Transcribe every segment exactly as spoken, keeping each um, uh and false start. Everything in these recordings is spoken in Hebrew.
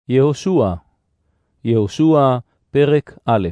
יהושע, יהושע, פרק א'.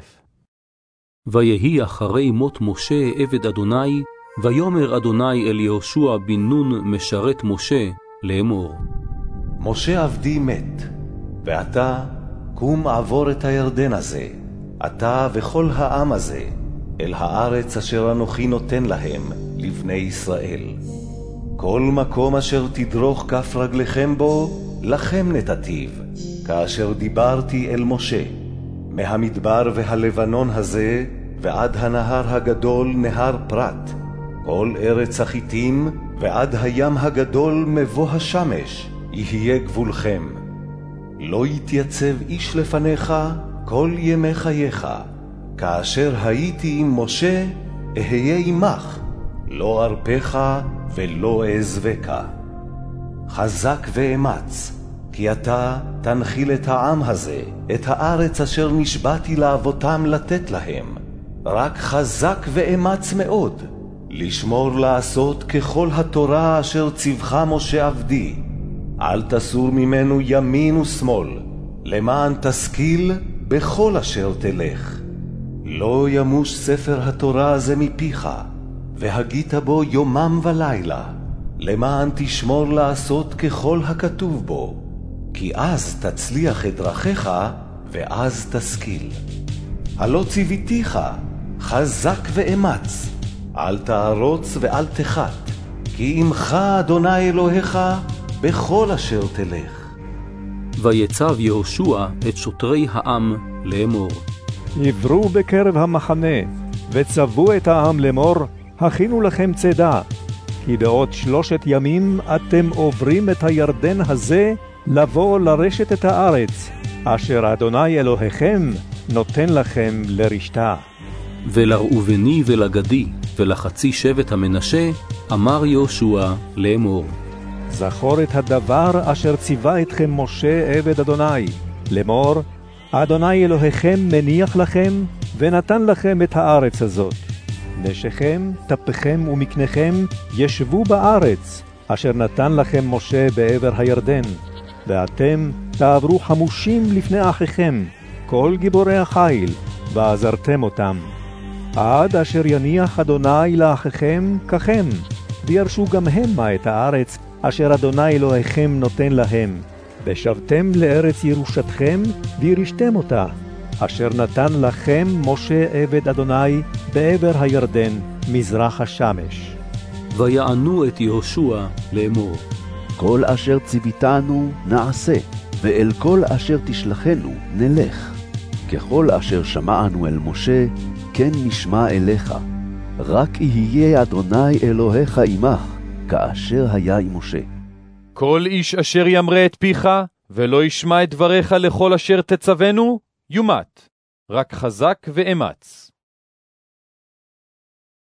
ויהי אחרי מות משה עבד אדוני, ויאמר אדוני אל יהושע בן נון משרת משה, לאמור. משה עבדי מת, ואתה קום עבור את הירדן הזה, אתה וכל העם הזה, אל הארץ אשר אנוכי נותן להם, לבני ישראל. כל מקום אשר תדרוך כף רגליכם בו, לכם נתתיו, כאשר דיברתי אל משה. מהמדבר והלבנון הזה, ועד הנהר הגדול נהר פרת, כל ארץ החיתים, ועד הים הגדול מבוא השמש, יהיה גבולכם. לא יתייצב איש לפניך כל ימי חייך, כאשר הייתי עם משה, אהיה עמך, לא ארפך ולא אעזבך. חזק ואמץ, כי אתה תנחיל את העם הזה, את הארץ אשר נשבעתי לאבותם לתת להם. רק חזק ואמץ מאוד, לשמור לעשות ככל התורה אשר ציווך משה עבדי. אל תסור ממנו ימין ושמאל, למען תשכיל בכל אשר תלך. לא ימוש ספר התורה הזה מפיך, והגית בו יומם ולילה, למען תשמור לעשות ככל הכתוב בו, כי אז תצליח את דרכיך, ואז תשכיל. הלא ציוויתיך, חזק ואמץ, אל תערוץ ואל תחת, כי עמך אדוני אלוהיך בכל אשר תלך. ויצב יהושע את שוטרי העם לאמור. עברו בקרב המחנה, וצוו את העם לאמור, הכינו לכם צידה, כי בעוד שלושת ימים אתם עוברים את הירדן הזה, לבוא לרשת את הארץ, אשר אדוני אלוהיכם נותן לכם לרשתה. ולראובני ולגדי ולחצי שבט המנשה, אמר יהושע לאמור. זכור את הדבר אשר ציווה אתכם משה עבד אדוני, לאמור, אדוני אלוהיכם מניח לכם, ונתן לכם את הארץ הזאת. נשיכם, טפכם ומקניכם ישבו בארץ, אשר נתן לכם משה בעבר הירדן, ואתם תעברו חמושים לפני אחיכם, כל גיבורי החיל, ועזרתם אותם. עד אשר יניח אדוני לאחיכם ככם, וירשו גם המה את הארץ, אשר אדוני אלוהיכם נותן להם. ושבתם לארץ ירושתכם, וירשתם אותה, אשר נתן לכם משה עבד אדוני בעבר הירדן, מזרח השמש. ויענו את יהושע לאמור. כל אשר ציוויתנו נעשה, ואל כל אשר תשלחנו נלך. ככל אשר שמענו אל משה, כן נשמע אליך. רק יהיה אדוני אלוהיך עמך, כאשר היה עם משה. כל איש אשר ימרה את פיך, ולא ישמע את דבריך לכל אשר תצוונו, יומת. רק חזק ואמץ.